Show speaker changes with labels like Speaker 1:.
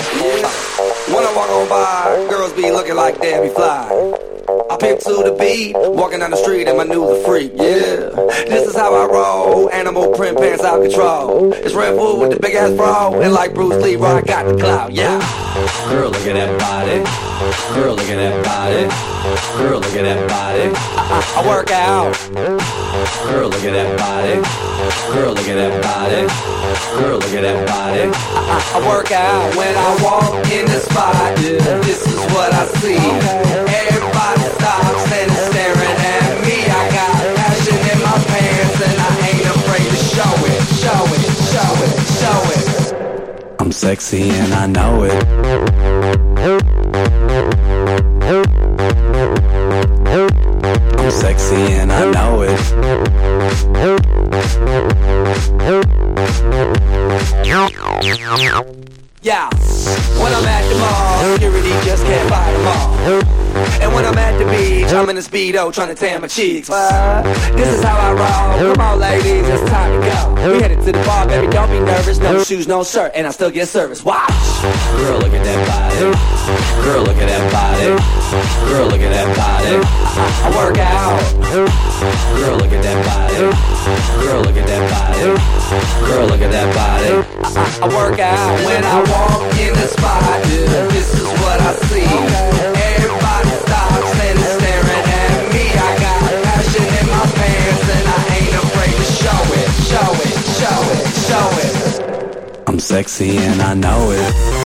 Speaker 1: When I walk on by, girls be looking like Debbie Fly. I pimp to the beat, walking down the street and my new the freak, yeah. This is how I roll, animal print pants out control. It's Red Bull with the big ass bro, and like Bruce Lee, I got the clout, yeah. Girl, look at that body. Girl, look at that body. Girl, look at that body. I work out. Girl, look at that body. Girl, look at that body. Girl, look at that body. I work out when I walk in the spot. This is what I see. Everybody stops and is staring at me. I got passion in my pants and I ain't afraid to show it. Show it, show it, show it. I'm sexy and I know it. I'm sexy and I know it. Yeah, when I'm at the mall, security just can't buy them all. And when I'm at the beach, I'm in a Speedo trying to tan my cheeks. This is how I roll. Come on, ladies, it's time to go. We headed to the bar, baby, don't be nervous. No shoes, no shirt, and I still get service. Watch. Girl, look at that body. Girl, look at that body. Girl, look at that body. I work out. Girl, look at that body. Girl, look at that body. Girl, look at that body. I work out when I walk in the spot. This is what I see. Everybody stops and is staring at me. I got passion in my pants and I ain't afraid to show it. Show it, show it, show it. I'm sexy and I know it.